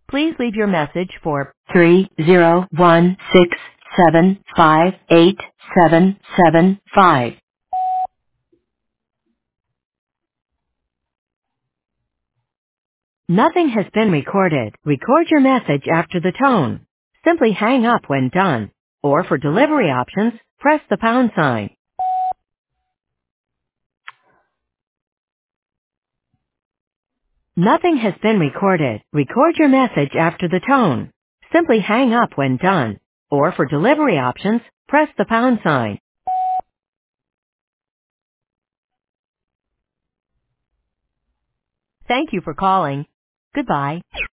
Please leave your message for 30167587775. Nothing has been recorded. Record your message after the tone. Simply hang up when done. Or for delivery options, press the pound sign. Nothing has been recorded. Record your message after the tone. Simply hang up when done. Or for delivery options, press the pound sign. Thank you for calling. Goodbye.